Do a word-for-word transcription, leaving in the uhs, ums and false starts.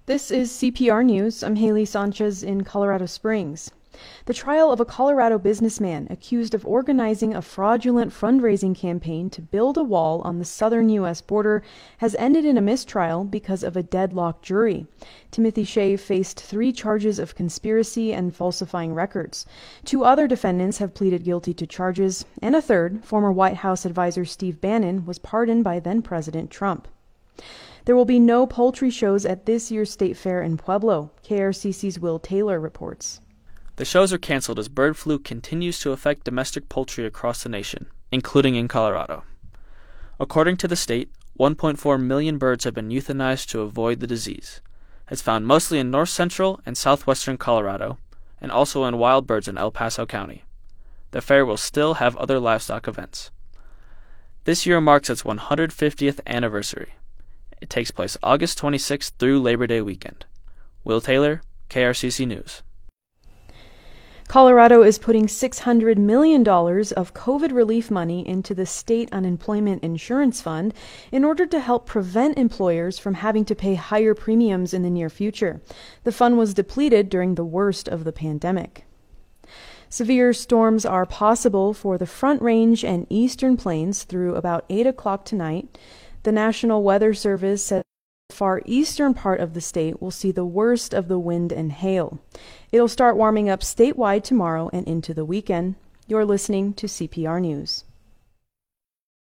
This is C P R News. I'm Haley Sanchez in Colorado Springs. The trial of a Colorado businessman accused of organizing a fraudulent fundraising campaign to build a wall on the southern U S border has ended in a mistrial because of a deadlocked jury. Timothy Shea faced three charges of conspiracy and falsifying records. Two other defendants have pleaded guilty to charges, and a third, former White House advisor Steve Bannon, was pardoned by then-President Trump. There will be no poultry shows at this year's state fair in Pueblo, K R C C's Will Taylor reports. The shows are canceled as bird flu continues to affect domestic poultry across the nation, including in Colorado. According to the state, one point four million birds have been euthanized to avoid the disease. It's found mostly in north central and southwestern Colorado, and also in wild birds in El Paso County. The fair will still have other livestock events. This year marks its one hundred fiftieth anniversary. It takes place August twenty-sixth through Labor Day weekend. Will Taylor, K R C C News. Colorado is putting six hundred million dollars of COVID relief money into the State Unemployment Insurance Fund in order to help prevent employers from having to pay higher premiums in the near future. The fund was depleted during the worst of the pandemic. Severe storms are possible for the Front Range and Eastern Plains through about eight o'clock tonight. The National Weather Service said the far eastern part of the state will see the worst of the wind and hail. It'll start warming up statewide tomorrow and into the weekend. You're listening to C P R News.